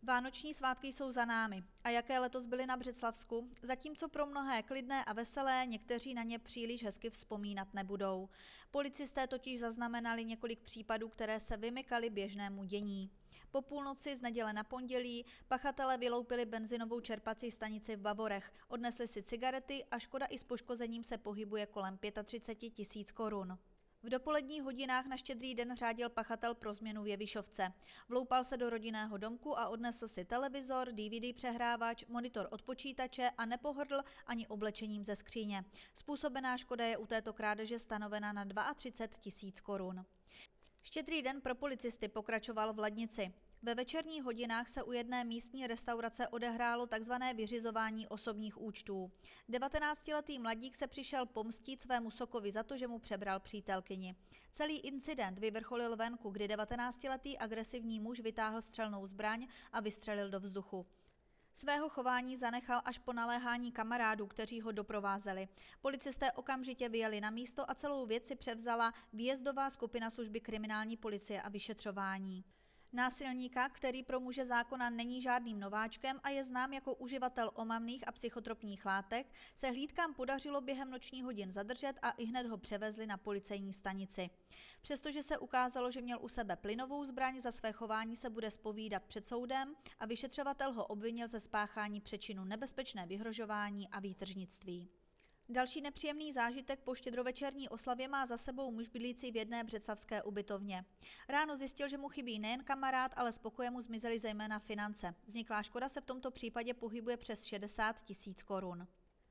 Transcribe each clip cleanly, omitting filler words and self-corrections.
Vánoční svátky jsou za námi. A jaké letos byly na Břeclavsku? Zatímco pro mnohé klidné a veselé, někteří na ně příliš hezky vzpomínat nebudou. Policisté totiž zaznamenali několik případů, které se vymykaly běžnému dění. Po půlnoci z neděle na pondělí pachatelé vyloupili benzinovou čerpací stanici v Bavorech, odnesli si cigarety a škoda i s poškozením se pohybuje kolem 35 000 korun. V dopoledních hodinách na Štědrý den řádil pachatel pro změnu v Jevišovce. Vloupal se do rodinného domku a odnesl si televizor, DVD přehrávač, monitor od počítače a nepohrdl ani oblečením ze skříně. Způsobená škoda je u této krádeže stanovena na 32 000 korun. Štědrý den pro policisty pokračoval v Lednici. Ve večerních hodinách se u jedné místní restaurace odehrálo tzv. Vyřizování osobních účtů. 19letý mladík se přišel pomstít svému sokovi za to, že mu přebral přítelkyni. Celý incident vyvrcholil venku, kdy 19letý agresivní muž vytáhl střelnou zbraň a vystřelil do vzduchu. Svého chování zanechal až po naléhání kamarádů, kteří ho doprovázeli. Policisté okamžitě vyjeli na místo a celou věc si převzala výjezdová skupina služby kriminální policie a vyšetřování. Násilníka, který pro muže zákona není žádným nováčkem a je znám jako uživatel omamných a psychotropních látek, se hlídkám podařilo během nočních hodin zadržet a ihned ho převezli na policejní stanici. Přestože se ukázalo, že měl u sebe plynovou zbraň, za své chování se bude zpovídat před soudem a vyšetřovatel ho obvinil ze spáchání přečinu nebezpečné vyhrožování a výtržnictví. Další nepříjemný zážitek po štědrovečerní oslavě má za sebou muž bydlící v jedné břeclavské ubytovně. Ráno zjistil, že mu chybí nejen kamarád, ale z pokoje mu zmizely zejména finance. Vzniklá škoda se v tomto případě pohybuje přes 60 000 korun.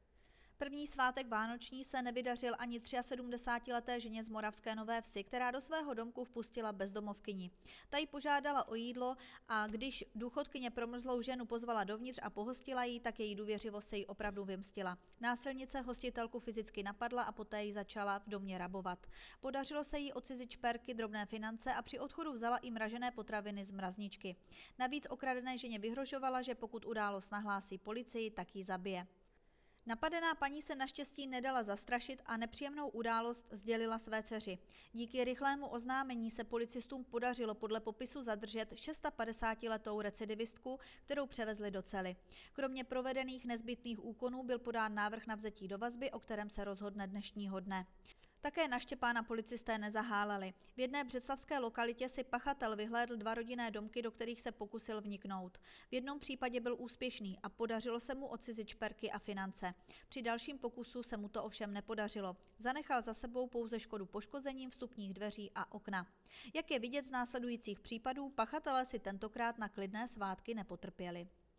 První svátek vánoční se nevydařil ani 73leté ženě z Moravské Nové Vsi, která do svého domku vpustila bezdomovkyni. Ta jí požádala o jídlo a když důchodkyně promrzlou ženu pozvala dovnitř a pohostila jí, tak její důvěřivost se jí opravdu vymstila. Násilnice hostitelku fyzicky napadla a poté ji začala v domě rabovat. Podařilo se jí odcizit šperky, drobné finance a při odchodu vzala i mražené potraviny z mrazničky. Navíc okradené ženě vyhrožovala, že pokud událost nahlásí policii, tak ji zabije. Napadená paní se naštěstí nedala zastrašit a nepříjemnou událost sdělila své dceři. Díky rychlému oznámení se policistům podařilo podle popisu zadržet 56letou recidivistku, kterou převezli do cely. Kromě provedených nezbytných úkonů byl podán návrh na vzetí do vazby, o kterém se rozhodne dnešního dne. Také na Štěpána policisté nezaháleli. V jedné břeclavské lokalitě si pachatel vyhlédl 2 rodinné domky, do kterých se pokusil vniknout. V jednom případě byl úspěšný a podařilo se mu odcizit šperky a finance. Při dalším pokusu se mu to ovšem nepodařilo. Zanechal za sebou pouze škodu poškozením vstupních dveří a okna. Jak je vidět z následujících případů, pachatelé si tentokrát na klidné svátky nepotrpěli.